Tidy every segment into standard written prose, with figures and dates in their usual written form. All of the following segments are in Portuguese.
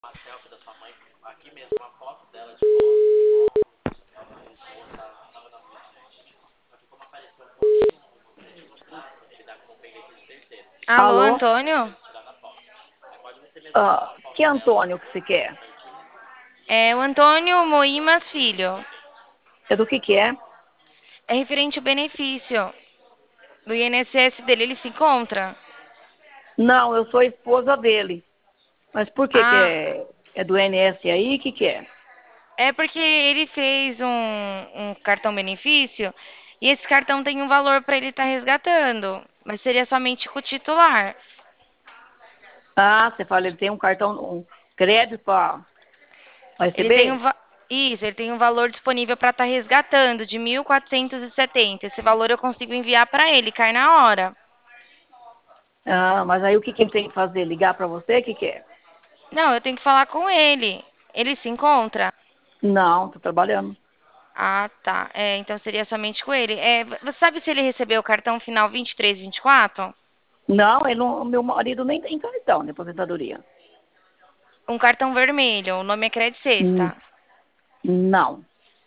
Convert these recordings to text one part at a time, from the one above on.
Alô, Alô? Antônio? Que Antônio que você quer? É o Antônio Moimas Filho. É do que é? É referente ao benefício do INSS dele, ele se encontra? Não, eu sou a esposa dele. Mas por que Ah, é do NS aí? O que é? é porque ele fez um cartão benefício e esse cartão tem um valor para ele estar resgatando, mas seria somente com o titular. Ah, você fala, ele tem um cartão, um crédito para Ele tem receber? isso, ele tem um valor disponível para estar resgatando de 1.470. Esse valor eu consigo enviar para ele, cai na hora. Ah, mas aí o que ele tem que fazer? Ligar para você? O que é? Não, eu tenho que falar com ele. Ele se encontra? Não, tô trabalhando. Ah, tá. É, então seria somente com ele. É, você sabe se ele recebeu o cartão final 2324? Não, ele não, meu marido nem tem cartão de aposentadoria. Um cartão vermelho, o nome é Credit Hum, Sexta. Não,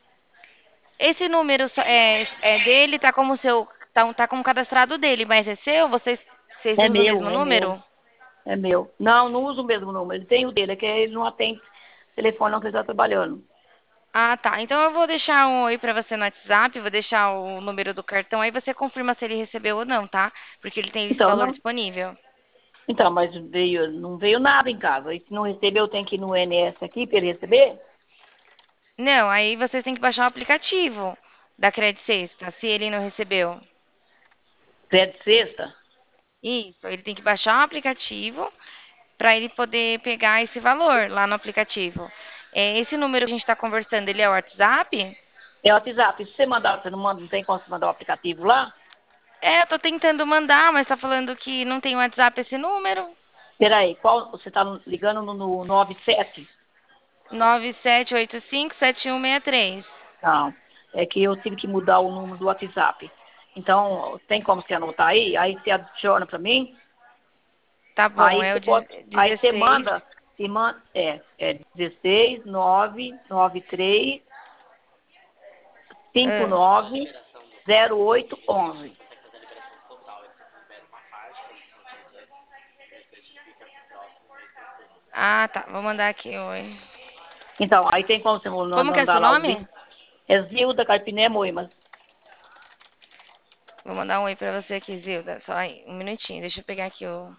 Esse número é dele, tá como seu, tá como cadastrado dele, mas é seu? Vocês é usam o meu, mesmo é meu, número? é meu. Não, não uso o mesmo número. Ele tem o dele, é que ele não atende telefone não que ele está trabalhando. Ah, tá. Então eu vou deixar um oi pra você no WhatsApp, vou deixar o número do cartão, aí você confirma se ele recebeu ou não, tá? Porque ele tem esse Então, valor não, disponível. Então, mas não veio nada em casa. E se não receber, eu tenho que ir no NS aqui para ele receber? Não, aí vocês têm que baixar o aplicativo da Credit Sexta, se ele não recebeu. Crédito sexta? Isso, ele tem que baixar o aplicativo para ele poder pegar esse valor lá no aplicativo. É, esse número que a gente está conversando, ele é o WhatsApp? É o WhatsApp. Se você mandar, você não manda, não tem como você mandar o aplicativo lá? É, eu tô tentando mandar, mas tá falando que não tem WhatsApp esse número. Peraí, qual, você está ligando no 97? 97857163. Não, é que eu tive que mudar o número do WhatsApp. Então, tem como você anotar aí? Aí você adiciona para mim. Tá bom, Aí é o você pode, aí você 16. manda, é 16 993 Ah, 590811. tá, vou mandar aqui, oi. Então, aí tem como você Como que é mandar seu lá o nome? link. É Zilda Carpiné Moimas. Vou mandar um oi pra você aqui, Zilda. Só aí, um minutinho, deixa eu pegar aqui o...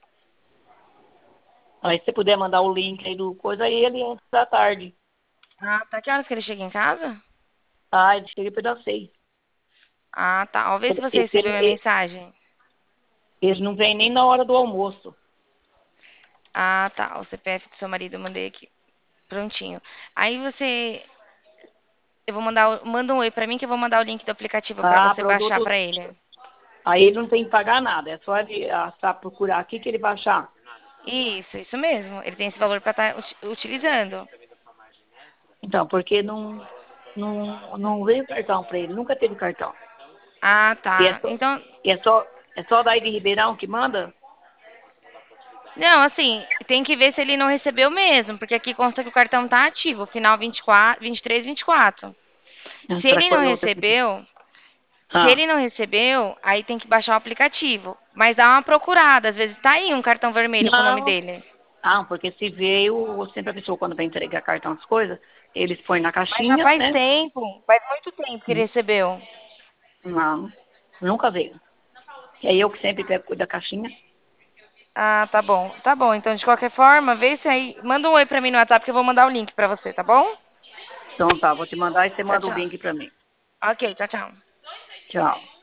Aí se você puder mandar o link aí do coisa, aí ele entra à tarde. Ah, tá, que horas que ele chega em casa? Ah, ele chega para das 6. Ah, tá, ó, vê se Ele, você ele, recebeu minha ele, mensagem. ele não vem nem na hora do almoço. Ah, tá. O CPF do seu marido eu mandei aqui. Prontinho. Aí você. Eu vou mandar. Manda um oi pra mim que eu vou mandar o link do aplicativo pra Ah, você para os baixar outros. pra ele. Aí ele não tem que pagar nada. É só ele procurar aqui que ele vai achar. Isso mesmo. Ele tem esse valor pra estar utilizando. Então, porque não veio cartão para ele. Nunca teve cartão. Ah, E é tá. só, Então. é só daí de Ribeirão que manda? Não, assim, tem que ver se ele não recebeu mesmo, porque aqui consta que o cartão tá ativo, final 24, 23, 24. Ah, Se será ele que não foi outra aqui? recebeu, se Ah, ele não recebeu, aí tem que baixar o aplicativo. Mas dá uma procurada, às vezes tá aí um cartão vermelho com o nome não. dele. Ah, porque se veio, sempre a pessoa quando vai entregar cartão, as coisas, eles põem na Mas já caixinha, faz né? tempo, faz muito tempo que ele recebeu. Não, nunca veio. É eu que sempre pego cuido da caixinha. Ah, tá bom. Tá bom, então de qualquer forma, vê se aí. Manda um oi pra mim no WhatsApp que eu vou mandar o link pra você, tá bom? Então tá, vou te mandar e você Tchau, manda o tchau. link pra mim. Ok, tchau, tchau. Tchau.